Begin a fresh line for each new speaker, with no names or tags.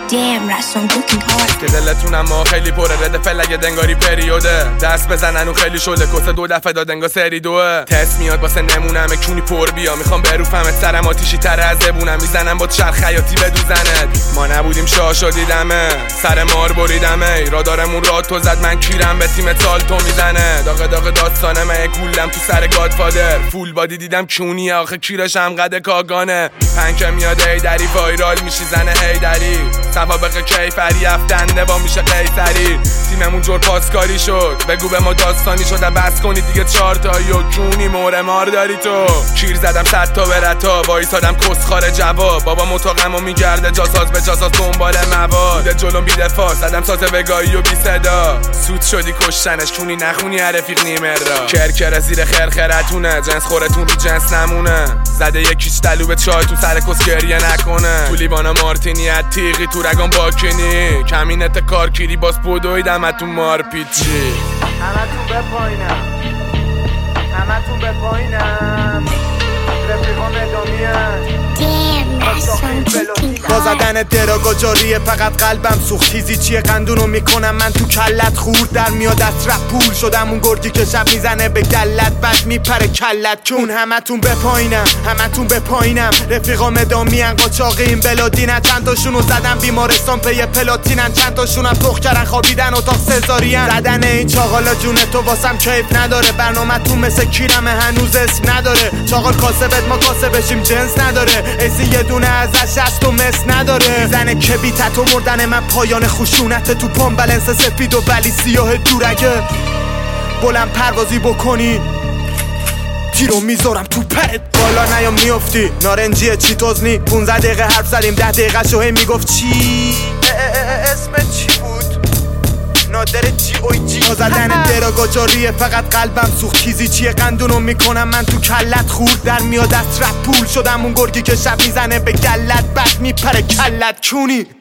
Damn, that's some looking hard.
که دلتونم ما خیلی پره رد فلگه دنگاری پریوده دست بزنن و خیلی شده کسه 2 دفعه داد انگار سری 2 تست میاد واسه نمونم کونی پر بیا میخوام بروفمت سرم آتیشی تر از زبونم میزنم با چرخ خیاطی بدوزنت ما نبودیم شاشا دیدمه سر مار بریدمه رادارمون راد تو زد من کیرم به تیم سال تو میزنه داغ داغ داستانه من گولم تو سر گادفادر فول بادی دیدم کونیه آخه کیرشم قد کاگانه پنک میاد هیدری وایرال میشی زنه هیدری سوابق کیفری افتنده با میشه قیصری تیممون جور پاسکاری شد بگو به ما داستانی شده بس کنی دیگه 4 تایی و کونی موره مار داری تو کیر زدم 100 تا برتا وایسادم کسخار جواب بابا متاقمو میگرده جاساز به جاساز دنبال مواد بوده جلوم بی دفاع زدم تازه وگایی و بی صدا سود شدی کشتنش کونی نخونی رفیق نیمر را کرکر زیر خرخرتونه جنس خورتون رو جنس نمونه زده یکیش دلو به چای تو سر کس گریه نکنه تو لیوانا مارتینی تیغی تو رگان باکنی کمینت کارکیری باز بودویدم اتون مارپیچی
همتون بپاینم همتون بپاینم رفیقان ادامیه
با
زدن دراگا جاریه فقط قلبم سوخت تیزی چیه قندونو میکنم من تو کلت خورد در میاد از رپ پول شدم اون گرگی که شب میزنه به گلت بعد میپره کلت کون همتون بپاینم همتون بپاینم رفیقام ادامین قاچاقین بلادینن چند تاشونو زدم بیمارستان پی پلاتینن چند تاشونم تخ کردن خوابیدن اتاق سزارین زدن این چاقالا جونه تو واسم کیف نداره برنامه تو مثل کیرمه هنوز اسم نداره چاقال کاسبت ما کاسه بشیم جنس نداره ایسی یه دونه ازش هست و مس نداره میزنه که بیتت و مردن من پایان خشونت تو پام بلنس سفید و ولی سیاه دورگه بلند پروازی بکنی تیرو میذارم تو پرت بالا نیام میافتی نارنجیه چی توزنی 15 دقیقه حرف زدیم 10 دقیقه شوهی میگفت چی اسم چی بود نادر جی اوی جی با زدن دراگا جاریه فقط قلبم سوخت چیزی چیه قندونو میکنم من تو کلت خورد در میاد از رپ پول شدم اون گرگی که شب میزنه به گلت بعد میپره کلت کونی